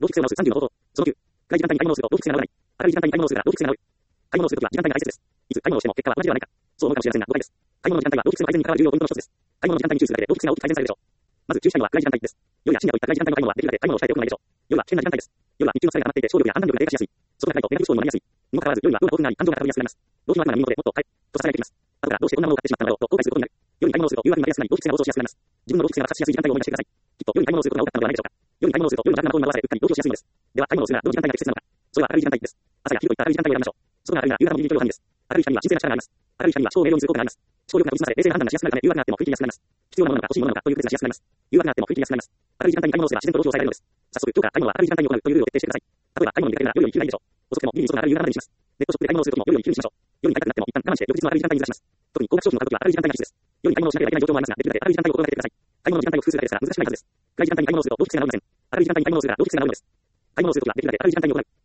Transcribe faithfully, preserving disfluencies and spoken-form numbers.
同期性を直すさんじゅうの方法。そのきゅう、外時間帯に買い物をすると同期性が直らない。明るい時間帯に買い物をするから同期性が直る。買い物をするときは時間帯が大切です。いつ買い物をしても結果は同じではないか。そう思うかもしれませんが、誤解です。買い物の時間帯は同期性の改善に関わる重要ポイントの一つです。買い物の時間帯に注意するだけで同期性が大きく改善されるでしょう。まず注意したいのは暗い時間帯です。夜や深夜といった暗い時間帯の買い物はできるだけ買い物を控えておくのがいいでしょう。夜は危険な時間帯です。夜は日中の疲れが溜まっていて勝力や判断力が低下しやすい。そこが高いとネガティブ思考にもなりやすい。にもかかわらず夜は運が豊富になり感情が高ぶりやすくなります。動機の悪魔な耳元でもっと買えとささやきます。後からどうしてこんなものを買ってしまったのだろうと後悔することになる。夜に買い物をすると誘惑になりやすくなり動機性が暴走しやすくなります。自分の動機性が爆発しやすい時間帯を思い出してください。きっと夜に買い物をすることが多かったのではないでしょうか。夜に買い物をすると夜の楽なことに惑わされうっかり動機をしやすいのです。では買い物をするならどの時間帯が適切なのか。それは明るい時間帯です。朝や昼といった明るい時間帯を選びましょう。そこが明るいなら夕方のギリギリの範囲です。明るい光には神聖な力があります。明るい光には思考を明瞭にする効果があります。思考力が研ぎ澄まされ冷静な判断がしやすくなるため誘惑があっても振り切りやすくなります。必要なものなのか欲しいものなのかという区別がしやすくなります。誘惑があっても振り切りやすくなります。明るい時間帯に買い物をすれば自然と動機を抑えられるのです。早速今日から買い物は明るい時間帯に行うというルールを徹底してください。例えば買い物に出かけるなら夜より昼がいいでしょう。遅くてもギリに遅くなら明るい夕方までにします。ネットショップで買い物をするときも夜より昼にしましょう。夜に買いたくなっても一旦我慢して翌日の明るい時間帯にずらします。特に高額商品を買うときは明るい時間帯が必須です。夜に買い物をしなければいけない状況もありますが、できるだけ明るい時間帯を心がけてください。買い物の時間帯を工夫するだけですが難しくないはずです。暗い時間帯に買い物をすると動機性が直りません。明るい時間帯に買い物をするから動機性が直るのです。買い物をするときはできるだけ明るい時間帯に行う。